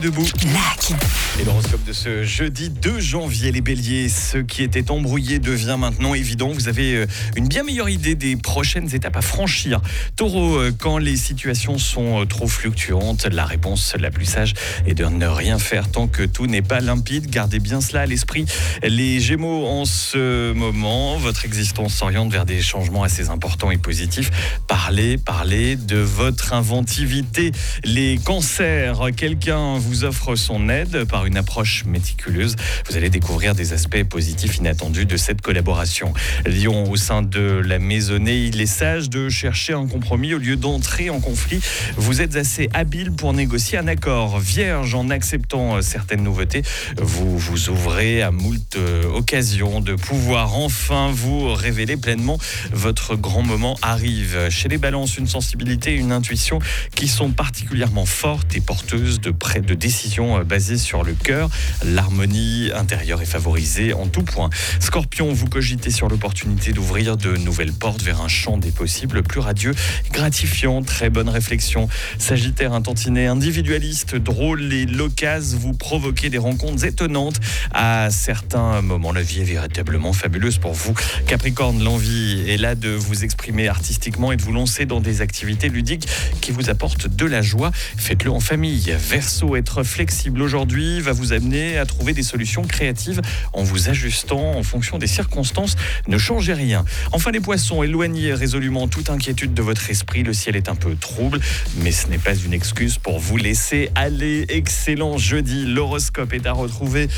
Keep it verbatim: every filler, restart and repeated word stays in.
Debout. Lac. Et l'horoscope de ce jeudi deux janvier, les béliers, ce qui était embrouillé devient maintenant évident. Vous avez une bien meilleure idée des prochaines étapes à franchir. Taureau, quand les situations sont trop fluctuantes, la réponse la plus sage est de ne rien faire tant que tout n'est pas limpide. Gardez bien cela à l'esprit. Les gémeaux, en ce moment, votre existence s'oriente vers des changements assez importants et positifs. Parlez, parlez de votre inventivité. Les cancers, quelqu'un vous vous offre son aide par une approche méticuleuse. Vous allez découvrir des aspects positifs inattendus de cette collaboration. Lion, au sein de la maisonnée, il est sage de chercher un compromis au lieu d'entrer en conflit. Vous êtes assez habile pour négocier un accord. Vierge, en acceptant certaines nouveautés, vous vous ouvrez à moult occasions de pouvoir enfin vous révéler pleinement. Votre grand moment arrive. Chez les balances, une sensibilité et une intuition qui sont particulièrement fortes et porteuses de près de décisions basées sur le cœur. L'harmonie intérieure est favorisée en tout point. Scorpion, vous cogitez sur l'opportunité d'ouvrir de nouvelles portes vers un champ des possibles plus radieux et gratifiant. Très bonne réflexion. Sagittaire, un tantinet individualiste, drôle et loquace, vous provoquez des rencontres étonnantes. À certains moments, la vie est véritablement fabuleuse pour vous. Capricorne, l'envie est là de vous exprimer artistiquement et de vous lancer dans des activités ludiques qui vous apportent de la joie. Faites-le en famille. Verseau, être flexible aujourd'hui va vous amener à trouver des solutions créatives en vous ajustant en fonction des circonstances. Ne changez rien. Enfin les poissons, éloignez résolument toute inquiétude de votre esprit. Le ciel est un peu trouble, mais ce n'est pas une excuse pour vous laisser aller. Excellent jeudi. L'horoscope est à retrouver